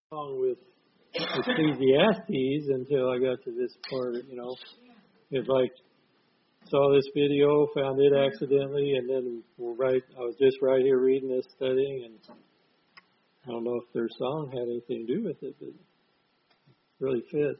Along with Ecclesiastes until I got to this part. It's like saw this video, found it accidentally, and then I was just right here reading this, studying, and I don't know if their song had anything to do with it, but it really fits.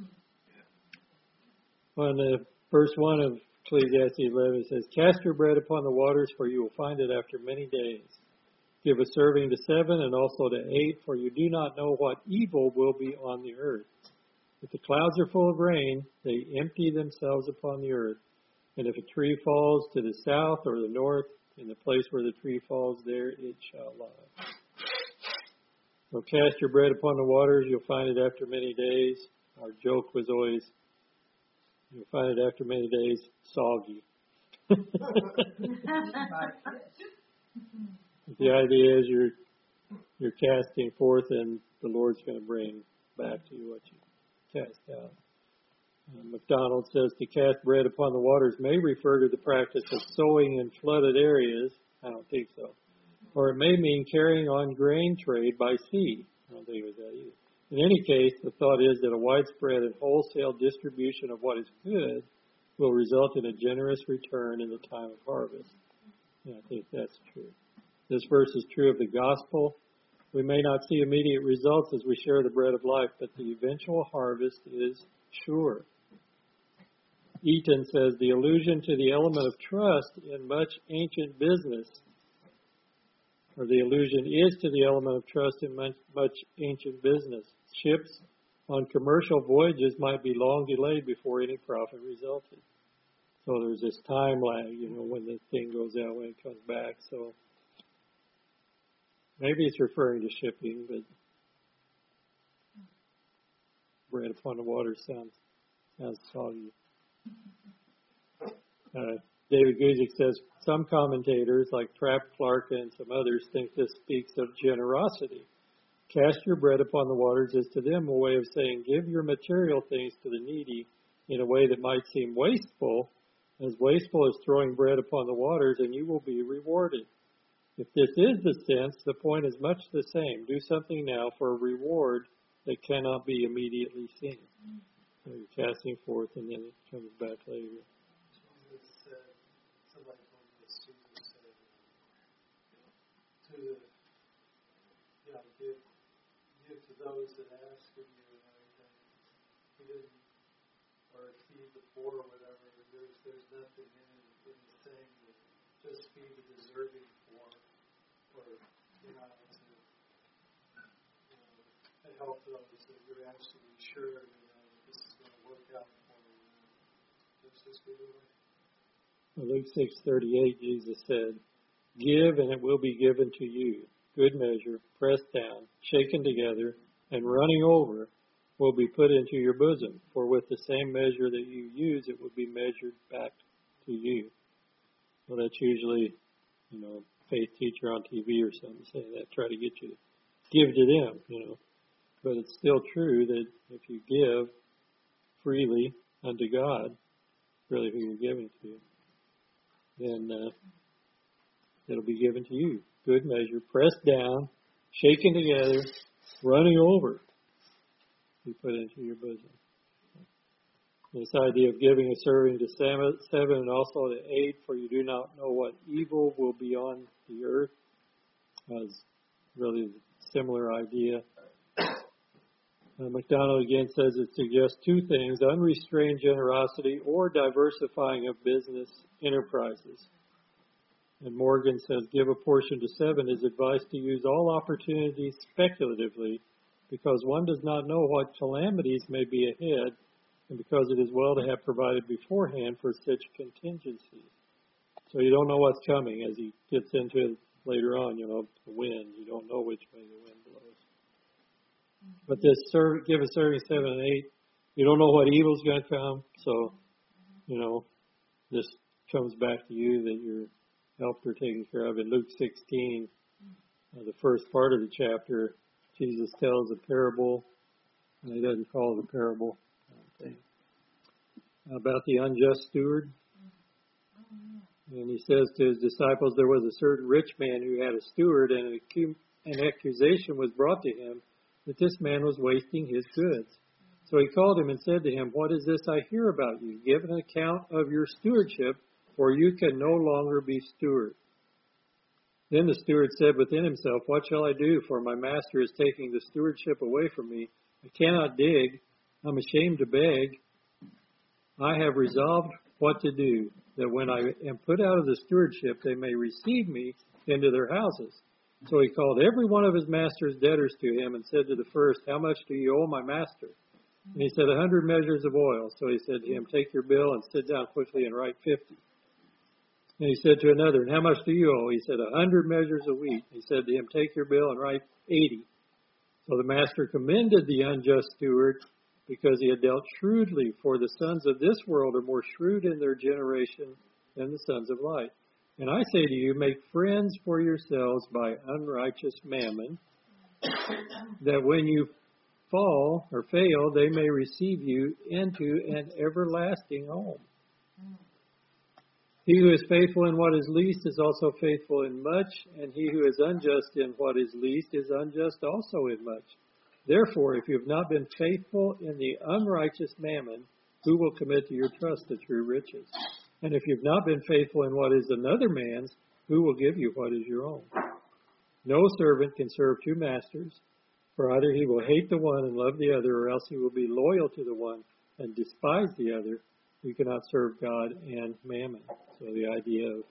On the first one of Ecclesiastes 11, it says, "Cast your bread upon the waters, for you will find it after many days. Give a serving to 7 and also to 8, for you do not know what evil will be on the earth. If the clouds are full of rain, they empty themselves upon the earth. And if a tree falls to the south or the north, in the place where the tree falls, there it shall lie." So cast your bread upon the waters, you'll find it after many days. Our joke was always, you'll find it after many days soggy. The idea is you're casting forth, and the Lord's going to bring back to you what you cast out. MacDonald says to cast bread upon the waters may refer to the practice of sowing in flooded areas. I don't think so. Or it may mean carrying on grain trade by sea. I don't think it was that either. In any case, the thought is that a widespread and wholesale distribution of what is good will result in a generous return in the time of harvest. And I think that's true. This verse is true of the gospel. We may not see immediate results as we share the bread of life, but the eventual harvest is sure. Eaton says the allusion to the element of trust in much ancient business, or the allusion is to the element of trust in much ancient business. Ships on commercial voyages might be long delayed before any profit resulted. So there's this time lag, when the thing goes out, when it comes back. So maybe it's referring to shipping, but bread upon the water sounds soggy. David Guzik says, some commentators, like Trapp, Clark, and some others, think this speaks of generosity. Cast your bread upon the waters is to them a way of saying, give your material things to the needy in a way that might seem wasteful, as wasteful as throwing bread upon the waters, and you will be rewarded. If this is the sense, the point is much the same. Do something now for a reward that cannot be immediately seen. So you're casting forth, and then it comes back later. Somebody told me this, Jesus said, give to those that ask of you and everything. He didn't, or feed the poor or whatever. There's nothing in the saying that just feed the deserving poor, or to help those that you're absolutely sure that this is going to work out for you. Just be the way. Luke 6:38, Jesus said, "Give, and it will be given to you. Good measure, pressed down, shaken together, and running over, will be put into your bosom. For with the same measure that you use, it will be measured back to you." Well, that's usually, faith teacher on TV or something saying that, try to get you to give to them, But it's still true that if you give freely unto God, really who you're giving to, then it'll be given to you. Good measure, pressed down, shaken together, running over, be put into your bosom. This idea of giving a serving to 7 and also to 8, for you do not know what evil will be on the earth, is really a similar idea. MacDonald again says it suggests two things: unrestrained generosity or diversifying of business enterprises. And Morgan says, give a portion to 7 is advice to use all opportunities speculatively, because one does not know what calamities may be ahead, and because it is well to have provided beforehand for such contingencies. So you don't know what's coming, as he gets into it later on, the wind. You don't know which way the wind blows. But this give a serving 7 and 8, you don't know what evil's going to come. So, this comes back to you that you're helped or taken care of. In Luke 16, the first part of the chapter, Jesus tells a parable, and he doesn't call it a parable, I don't think, about the unjust steward. And he says to his disciples, there was a certain rich man who had a steward, and an accusation was brought to him that this man was wasting his goods. So he called him and said to him, What is this I hear about you? Give an account of your stewardship, for you can no longer be steward. Then the steward said within himself, What shall I do? For my master is taking the stewardship away from me. I cannot dig. I'm ashamed to beg. I have resolved what to do, that when I am put out of the stewardship, they may receive me into their houses. So he called every one of his master's debtors to him and said to the first, How much do you owe my master? And he said, 100 measures of oil. So he said to him, Take your bill and sit down quickly and write 50. And he said to another, And how much do you owe? He said, 100 measures of wheat. He said to him, Take your bill and write 80. So the master commended the unjust steward because he had dealt shrewdly, for the sons of this world are more shrewd in their generation than the sons of light. And I say to you, make friends for yourselves by unrighteous mammon, that when you fall or fail, they may receive you into an everlasting home. He who is faithful in what is least is also faithful in much, and he who is unjust in what is least is unjust also in much. Therefore, if you have not been faithful in the unrighteous mammon, who will commit to your trust the true riches? And if you have not been faithful in what is another man's, who will give you what is your own? No servant can serve two masters, for either he will hate the one and love the other, or else he will be loyal to the one and despise the other. You cannot serve God and mammon. So the idea of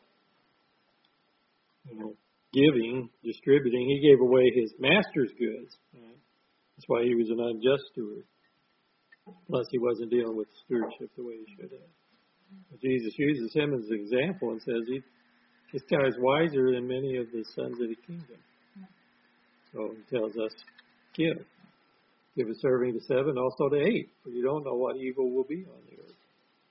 giving, distributing, he gave away his master's goods. Right? That's why he was an unjust steward. Plus, he wasn't dealing with stewardship the way he should have. But Jesus uses him as an example and says, this guy is wiser than many of the sons of the kingdom. So he tells us, give. Give a serving to 7, also to 8, for you don't know what evil will be on the earth.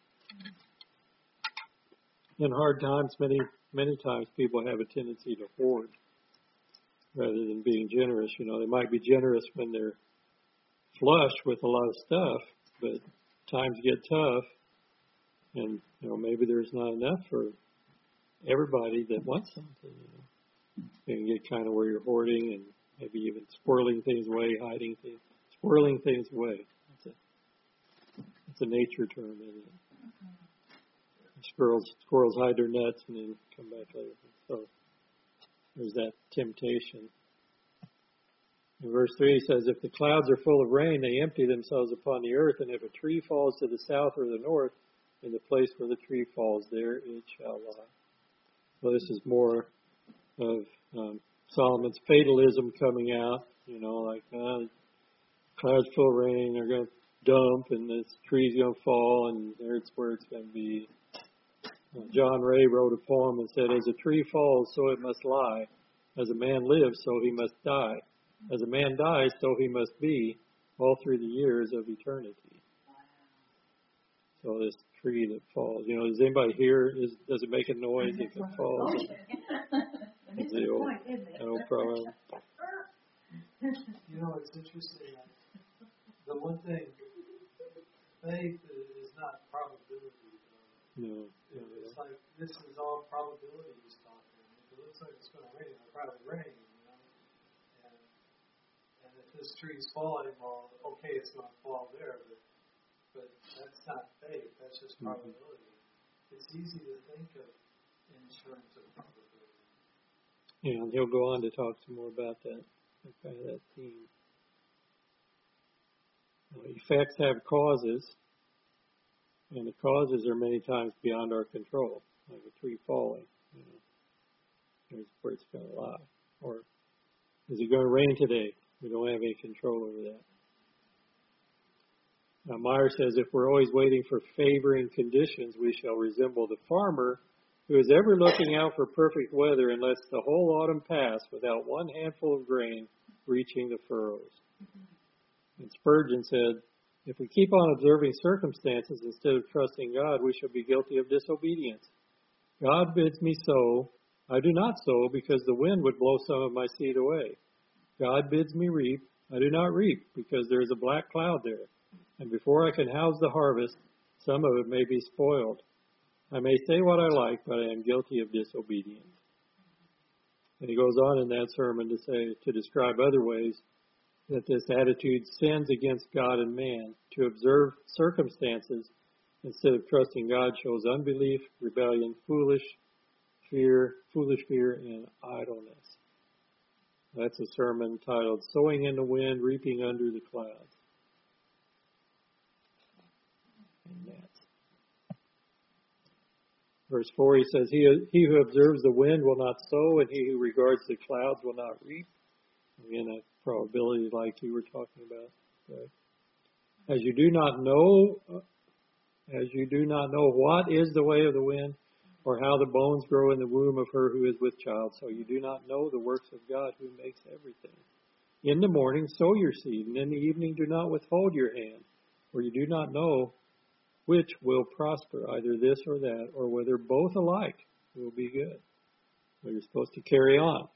In hard times, many times people have a tendency to hoard rather than being generous. They might be generous when they're flush with a lot of stuff, but times get tough, and maybe there's not enough for everybody that wants something. You can get kind of where you're hoarding and maybe even squirreling things away, hiding things, squirreling things away. It's a nature term, isn't it? Squirrels hide their nuts and then come back later. So there's that temptation. In verse 3 it says, If the clouds are full of rain, they empty themselves upon the earth, and if a tree falls to the south or the north, in the place where the tree falls, there it shall lie. Well, this is more of Solomon's fatalism coming out. Clouds full of rain, they're going to dump, and this tree's going to fall, and there's where it's going to be. John Ray wrote a poem and said, As a tree falls, so it must lie. As a man lives, so he must die. As a man dies, so he must be, all through the years of eternity. So this tree that falls, does anybody hear? Does it make a noise if it falls? It's the old problem. It's interesting. The one thing, faith is not probability. No. It's like this is all probability he's talking. If it looks like it's going to rain, it'll probably rain. And if this tree's falling, well, okay, it's going to fall there, but that's not faith. That's just probability. It's easy to think of in terms of probability. Yeah, and he'll go on to talk some more about that theme. Effects have causes. And the causes are many times beyond our control, like a tree falling. Here's where it's going to lie. Or is it going to rain today? We don't have any control over that. Now, Meyer says if we're always waiting for favoring conditions, we shall resemble the farmer who is ever looking out for perfect weather and lets the whole autumn pass without one handful of grain reaching the furrows. And Spurgeon said, if we keep on observing circumstances instead of trusting God, we shall be guilty of disobedience. God bids me sow. I do not sow because the wind would blow some of my seed away. God bids me reap. I do not reap because there is a black cloud there. And before I can house the harvest, some of it may be spoiled. I may say what I like, but I am guilty of disobedience. And he goes on in that sermon to describe other ways that this attitude sins against God and man. To observe circumstances instead of trusting God shows unbelief, rebellion, foolish fear, and idleness. That's a sermon titled Sowing in the Wind, Reaping Under the Clouds. And that's verse 4, he says, He who observes the wind will not sow, and he who regards the clouds will not reap. Again, a probability like you were talking about. Right? As you do not know what is the way of the wind, or how the bones grow in the womb of her who is with child, so you do not know the works of God who makes everything. In the morning sow your seed, and in the evening do not withhold your hand, for you do not know which will prosper, either this or that, or whether both alike will be good. Well, you're supposed to carry on.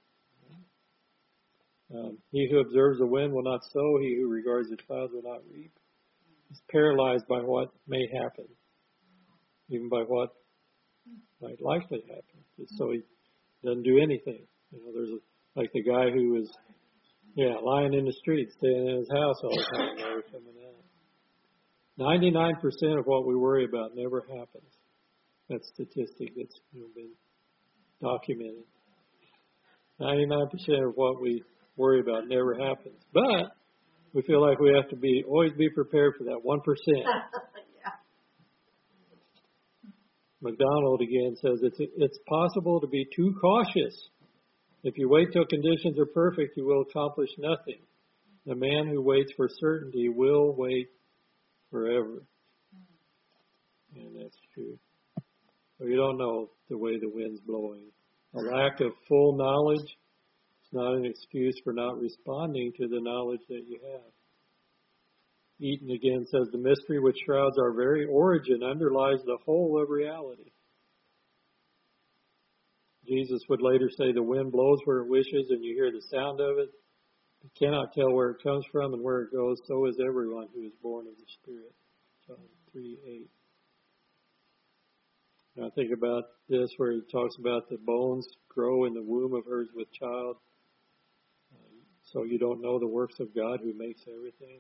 He who observes the wind will not sow, he who regards the clouds will not reap. He's paralyzed by what may happen, even by what might likely happen. Just so he doesn't do anything. There's like the guy who was, lying in the street, staying in his house all the time, never coming out. 99% of what we worry about never happens. That's a statistic that's been documented. 99% of what we worry about never happens. But we feel like we have to always be prepared for that 1%. McDonald again says it's possible to be too cautious. If you wait till conditions are perfect, you will accomplish nothing. The man who waits for certainty will wait forever. And that's true. So you don't know the way the wind's blowing. A lack of full knowledge is not an excuse for not responding to the knowledge that you have. Eaton again says, the mystery which shrouds our very origin underlies the whole of reality. Jesus would later say, the wind blows where it wishes and you hear the sound of it. You cannot tell where it comes from and where it goes. So is everyone who is born of the Spirit. John 3:8. Now think about this where he talks about the bones grow in the womb of hers with child. So you don't know the works of God who makes everything.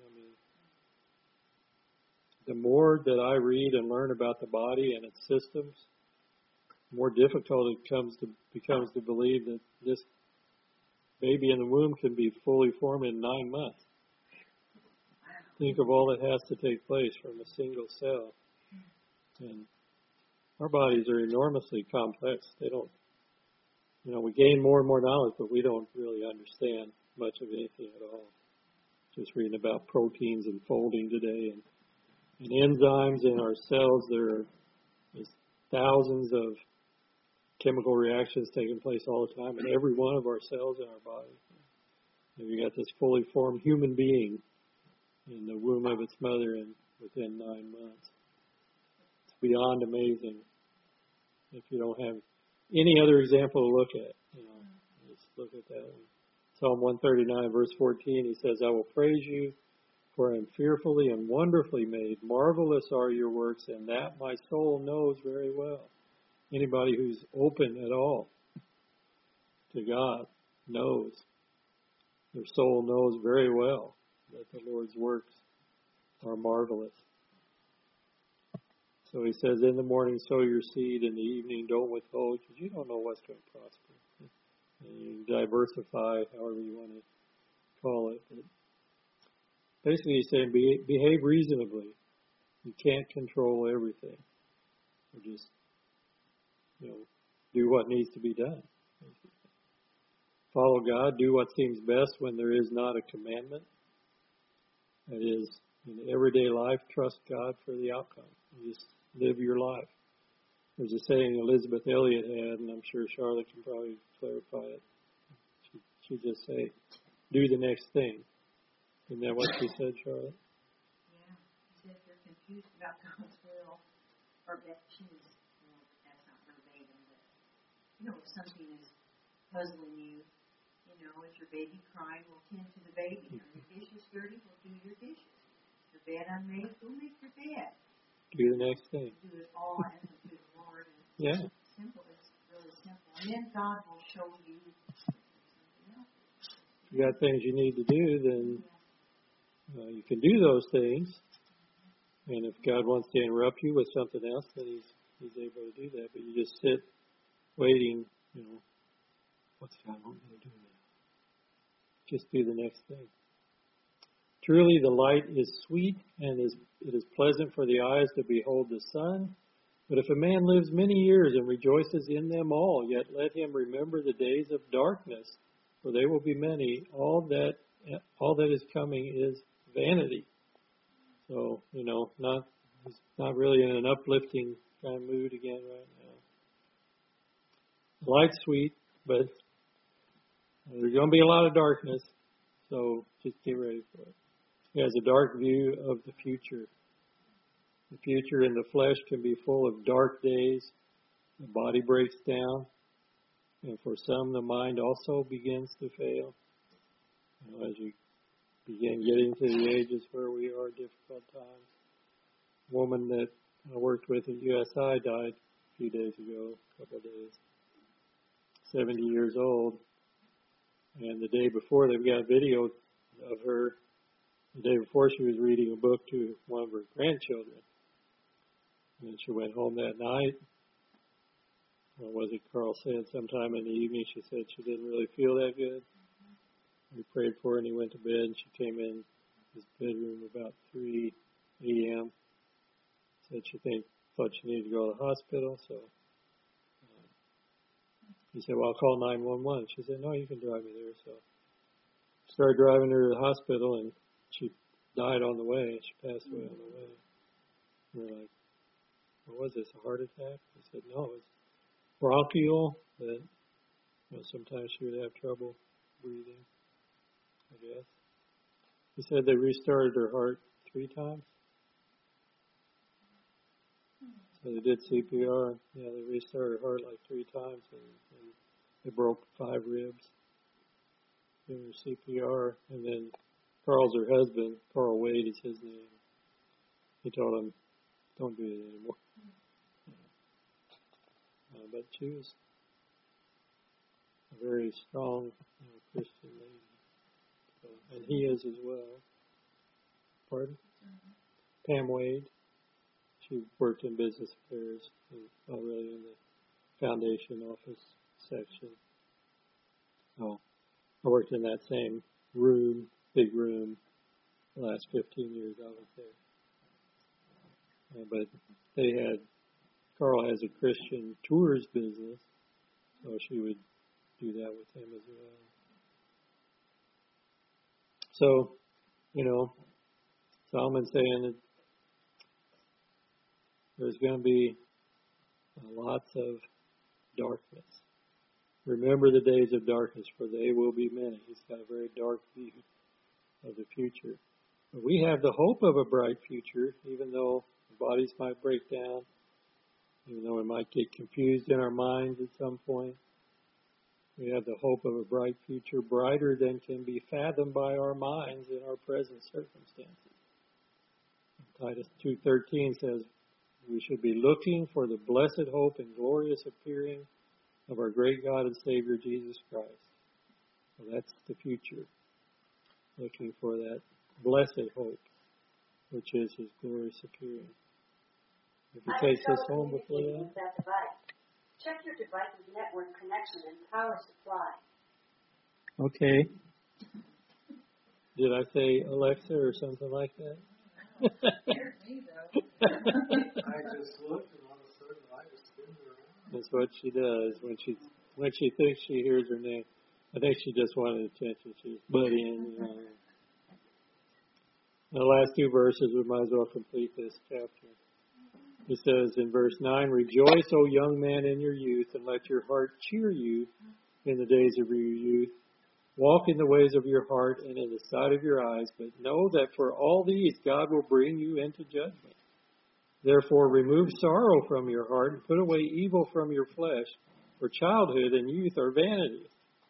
The more that I read and learn about the body and its systems, the more difficult it becomes to believe that this baby in the womb can be fully formed in 9 months. Think of all that has to take place from a single cell. And our bodies are enormously complex. They don't, we gain more and more knowledge, but we don't really understand much of anything at all. Just reading about proteins and folding today and enzymes in our cells. There are thousands of chemical reactions taking place all the time in every one of our cells in our body. And you got this fully formed human being in the womb of its mother and within 9 months. It's beyond amazing. If you don't have any other example to look at, just look at that one. Psalm 139, verse 14, he says, I will praise you, for I am fearfully and wonderfully made. Marvelous are your works, and that my soul knows very well. Anybody who's open at all to God knows. Their soul knows very well that the Lord's works are marvelous. So he says, in the morning sow your seed, in the evening don't withhold, because you don't know what's going to prosper. And you diversify, however you want to call it. But basically he's saying behave reasonably. You can't control everything. Or just, do what needs to be done. Follow God, do what seems best when there is not a commandment. That is, in everyday life, trust God for the outcome. You just live your life. There's a saying Elizabeth Elliot had, and I'm sure Charlotte can probably clarify it. She'd just say, do the next thing. Isn't that what she said, Charlotte? Yeah. She said if you're confused about God's will, or that she was, that's not verbatim, but, if something is puzzling you, if your baby crying, well, tend to the baby. Are your dishes dirty? Well, do your dishes. Your bed unmade? Go make your bed. Do the next thing. Do it all as a good Lord. Yeah. It's simple. It's really simple. And then God will show you something else. If you got things you need to do, then can do those things. And if God wants to interrupt you with something else, then He's able to do that. But you just sit waiting, what's God want me to do now? Just do the next thing. Truly the light is sweet, and it is pleasant for the eyes to behold the sun. But if a man lives many years and rejoices in them all, yet let him remember the days of darkness, for they will be many. All that is coming is vanity. So, he's not really in an uplifting kind of mood again right now. Light's sweet, but there's going to be a lot of darkness, so just get ready for it. He has a dark view of the future. The future in the flesh can be full of dark days. The body breaks down, and for some, the mind also begins to fail. As you begin getting to the ages where we are, difficult times. A woman that I worked with at USI died a few days ago, a couple of days. 70 years old. And the day before, they've got a video of her. The day before, she was reading a book to one of her grandchildren. And she went home that night. What was it Carl said? Sometime in the evening, she said she didn't really feel that good. We prayed for her, and he went to bed, and she came in his bedroom about 3 a.m. Said she thought she needed to go to the hospital, so he said, well, I'll call 911. She said, no, you can drive me there. So started driving her to the hospital, and she died on the way. She passed away on the way. And we're like, what was this, a heart attack? He said, no, it was bronchial, but sometimes she would have trouble breathing, I guess. He said they restarted her heart 3 times. So they did CPR. Yeah, they restarted her heart like 3 times, and they broke 5 ribs doing her CPR. And then Carl's her husband. Carl Wade is his name. He told him, don't do it anymore. But she was a very strong Christian lady. So, and he is as well. Pardon? Pam Wade. She worked in business affairs, really in the foundation office section. So I worked in that same room, big room, the last 15 years I was there. But Carl has a Christian tours business, so she would do that with him as well. So, Solomon's saying that there's going to be lots of darkness. Remember the days of darkness, for they will be many. He's got a very dark view of the future. But we have the hope of a bright future, even though our bodies might break down, even though we might get confused in our minds at some point. We have the hope of a bright future, brighter than can be fathomed by our minds in our present circumstances. Titus 2:13 says, we should be looking for the blessed hope and glorious appearing of our great God and Savior, Jesus Christ. So that's the future. Looking for that blessed hope, which is His glorious appearing. If you take this home before that. Check your device's network connection and power supply. Okay. Did I say Alexa or something like that? I just looked, and all of a sudden I just spin around. That's what she does when she thinks she hears her name. I think she just wanted attention. She's buddying. The last 2 verses, we might as well complete this chapter. It says in verse 9, rejoice, O young man, in your youth, and let your heart cheer you in the days of your youth. Walk in the ways of your heart and in the sight of your eyes, but know that for all these God will bring you into judgment. Therefore remove sorrow from your heart and put away evil from your flesh, for childhood and youth are vanity.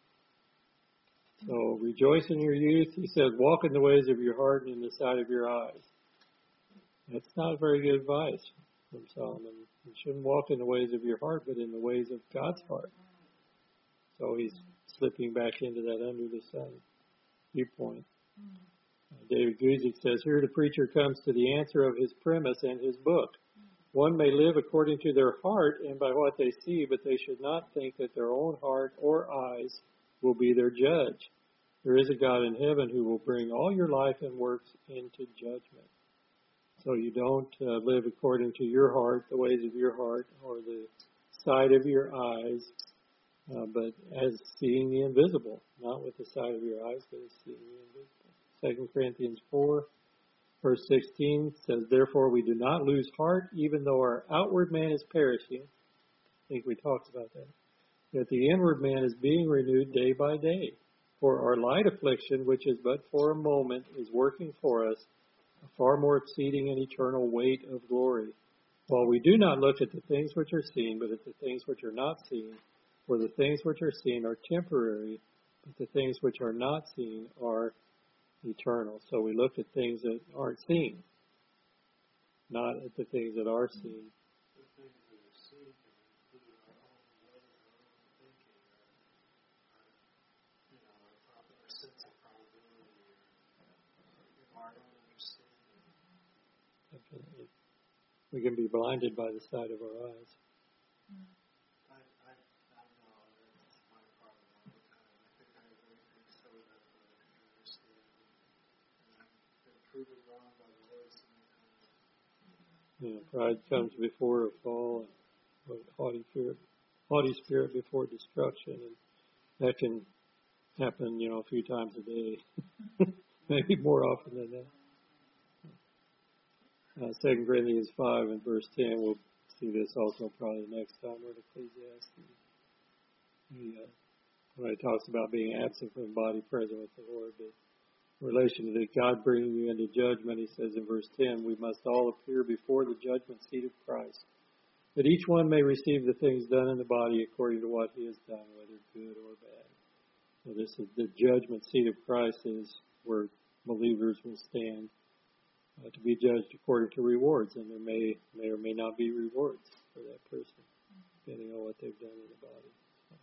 So rejoice in your youth. He says, walk in the ways of your heart and in the sight of your eyes. That's not very good advice from Solomon. You shouldn't walk in the ways of your heart, but in the ways of God's heart. So he's slipping back into that under the sun viewpoint. David Guzik says, here the preacher comes to the answer of his premise and his book. One may live according to their heart and by what they see, but they should not think that their own heart or eyes will be their judge. There is a God in heaven who will bring all your life and works into judgment. So you don't live according to your heart, the ways of your heart, or the sight of your eyes, but as seeing the invisible, not with the sight of your eyes, but as seeing the invisible. 2 Corinthians 4, verse 16 says, therefore we do not lose heart, even though our outward man is perishing. I think we talked about that. Yet the inward man is being renewed day by day. For our light affliction, which is but for a moment, is working for us a far more exceeding and eternal weight of glory. While we do not look at the things which are seen, but at the things which are not seen. For the things which are seen are temporary, but the things which are not seen are eternal. So we look at things that aren't seen, not at the things that are seen. The things that are seen can include our own will, our own thinking, our sense of probability, or our own understanding. Definitely. We can be blinded by the sight of our eyes. I know that's my problem all the time. I think I have everything sewed up that I can understand, and I've been proven wrong by the Lord so many times. Pride comes before a fall, and haughty spirit before destruction, and that can happen, a few times a day, maybe more often than that. 2 Corinthians 5 and verse 10, we'll see this also probably next time we're in Ecclesiastes. When it talks about being absent from the body, present with the Lord, but in relation to God bringing you into judgment, he says in verse 10, we must all appear before the judgment seat of Christ, that each one may receive the things done in the body according to what he has done, whether good or bad. So this is the judgment seat of Christ, is where believers will stand to be judged according to rewards, and there may or may not be rewards for that person, depending on what they've done in the body.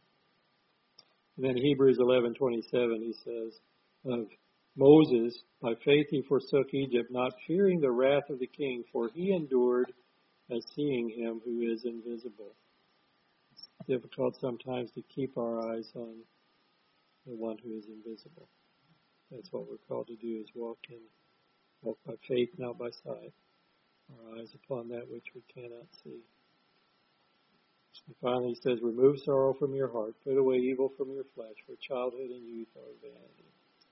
And then Hebrews 11:27, he says, of Moses, by faith he forsook Egypt, not fearing the wrath of the king, for he endured as seeing him who is invisible. It's difficult sometimes to keep our eyes on the one who is invisible. That's what we're called to do, is walk by faith, not by sight. Our eyes upon that which we cannot see. And finally, he says, remove sorrow from your heart, put away evil from your flesh, for childhood and youth are vanity.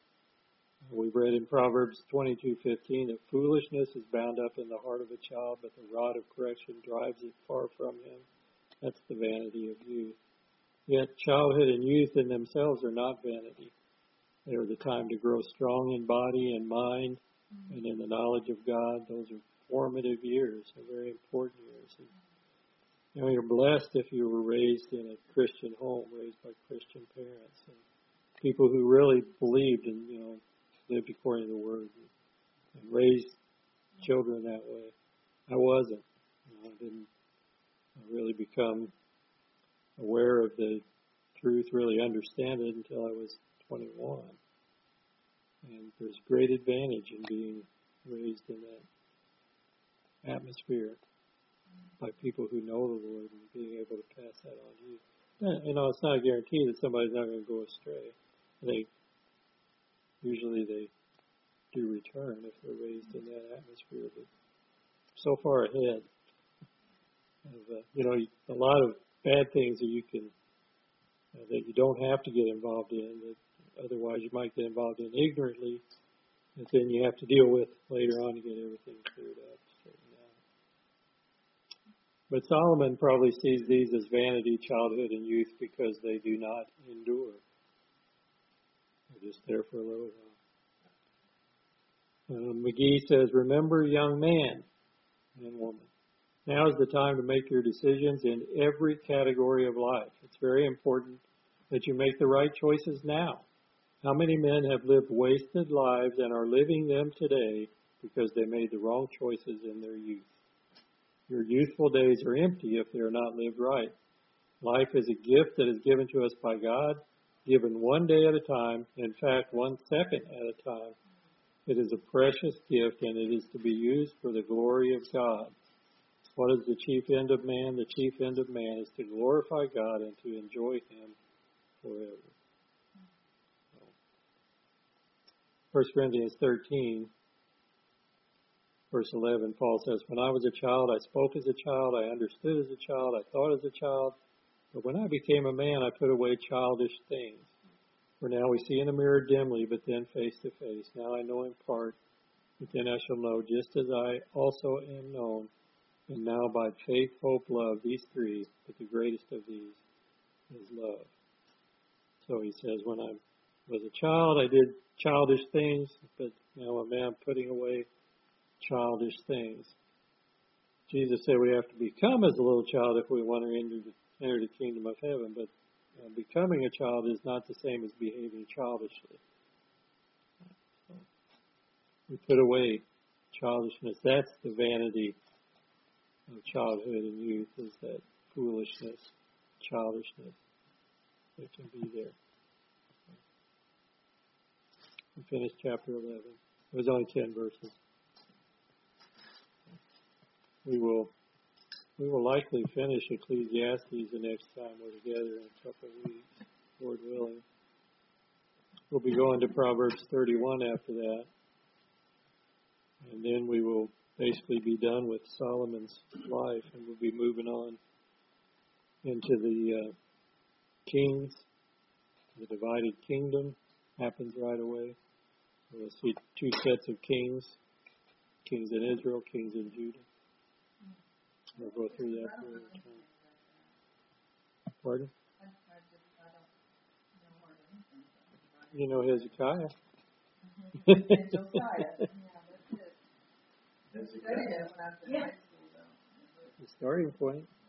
We read in Proverbs 22:15 that foolishness is bound up in the heart of a child, but the rod of correction drives it far from him. That's the vanity of youth. Yet childhood and youth in themselves are not vanity. They are the time to grow strong in body and mind, and in the knowledge of God. Those are formative years, they're very important years. And, you're blessed if you were raised in a Christian home, raised by Christian parents, and people who really believed and, lived according to the Word, and raised children that way. I wasn't. I didn't really become aware of the truth, really understand it until I was 21. And there's great advantage in being raised in that atmosphere by people who know the Lord and being able to pass that on to you. It's not a guarantee that somebody's not going to go astray. Usually they do return if they're raised in that atmosphere, but so far ahead of, a lot of bad things that you can, that you don't have to get involved in, that otherwise you might get involved in ignorantly, that then you have to deal with later on to get everything cleared up, straightened out. But Solomon probably sees these as vanity, childhood, and youth because they do not endure. They're just there for a little while. McGee says, remember, young man and woman, now is the time to make your decisions in every category of life. It's very important that you make the right choices now. How many men have lived wasted lives and are living them today because they made the wrong choices in their youth? Your youthful days are empty if they are not lived right. Life is a gift that is given to us by God, given one day at a time, in fact, 1 second at a time. It is a precious gift, and it is to be used for the glory of God. What is the chief end of man? The chief end of man is to glorify God and to enjoy Him forever. 1 Corinthians 13, verse 11, Paul says, when I was a child, I spoke as a child, I understood as a child, I thought as a child, but when I became a man, I put away childish things. For now we see in a mirror dimly, but then face to face. Now I know in part, but then I shall know just as I also am known. And now by faith, hope, love, these three, but the greatest of these is love. So he says, when I was a child, I did childish things, but now I'm a man putting away childish things. Jesus said we have to become as a little child if we want to enter the kingdom of heaven, but becoming a child is not the same as behaving childishly. We put away childishness. That's the vanity of childhood and youth, is that foolishness, childishness that can be there. We finished chapter 11. It was only 10 verses. We will likely finish Ecclesiastes the next time we're together in a couple of weeks, Lord willing. We'll be going to Proverbs 31 after that. And then we will basically be done with Solomon's life, and we'll be moving on into the kings. The divided kingdom happens right away. We'll see two sets of kings, kings in Israel, kings in Judah. We'll go through that. Pardon? You know Hezekiah. The starting point.